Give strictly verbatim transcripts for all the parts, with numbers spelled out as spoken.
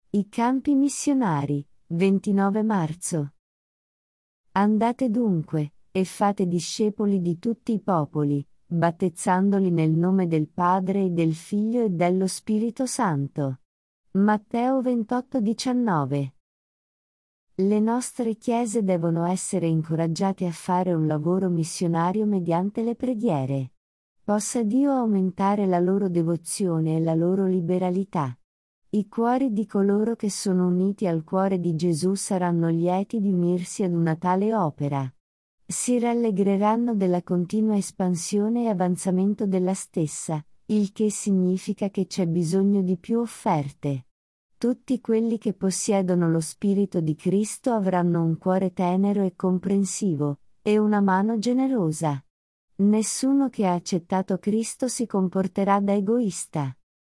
I campi missionari, ventinove marzo. Andate dunque, e fate discepoli di tutti i popoli, battezzandoli nel nome del Padre e del Figlio e dello Spirito Santo. Matteo ventotto diciannove. Le nostre chiese devono essere incoraggiate a fare un lavoro missionario mediante le preghiere. Possa Dio aumentare la loro devozione e la loro liberalità. I cuori di coloro che sono uniti al cuore di Gesù saranno lieti di unirsi ad una tale opera. Si rallegreranno della continua espansione e avanzamento della stessa, il che significa che c'è bisogno di più offerte. Tutti quelli che possiedono lo Spirito di Cristo avranno un cuore tenero e comprensivo, e una mano generosa. Nessuno che ha accettato Cristo si comporterà da egoista.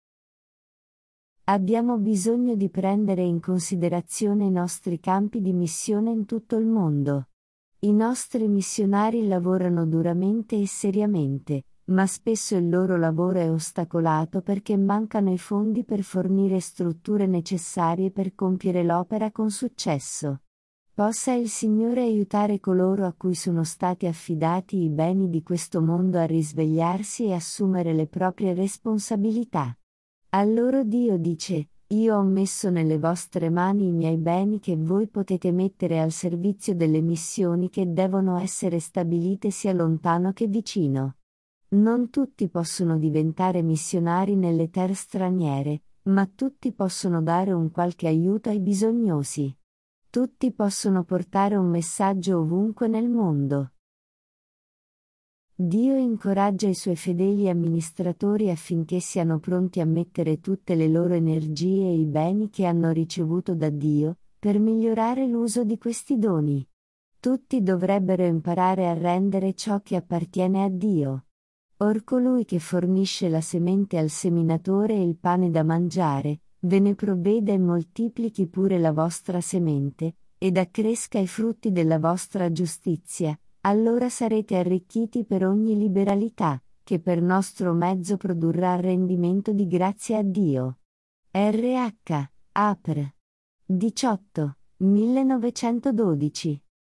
Abbiamo bisogno di prendere in considerazione i nostri campi di missione in tutto il mondo. I nostri missionari lavorano duramente e seriamente, ma spesso il loro lavoro è ostacolato perché mancano i fondi per fornire strutture necessarie per compiere l'opera con successo. Possa il Signore aiutare coloro a cui sono stati affidati i beni di questo mondo a risvegliarsi e assumere le proprie responsabilità. A loro Dio dice: io ho messo nelle vostre mani i miei beni che voi potete mettere al servizio delle missioni che devono essere stabilite sia lontano che vicino. Non tutti possono diventare missionari nelle terre straniere, ma tutti possono dare un qualche aiuto ai bisognosi. Tutti possono portare un messaggio ovunque nel mondo. Dio incoraggia i suoi fedeli amministratori affinché siano pronti a mettere tutte le loro energie e i beni che hanno ricevuto da Dio, per migliorare l'uso di questi doni. Tutti dovrebbero imparare a rendere ciò che appartiene a Dio. Or colui che fornisce la semente al seminatore e il pane da mangiare, ve ne provveda e moltiplichi pure la vostra semente, ed accresca i frutti della vostra giustizia. Allora sarete arricchiti per ogni liberalità, che per nostro mezzo produrrà rendimento di grazia a Dio. R H. Apr. diciotto, millenovecentododici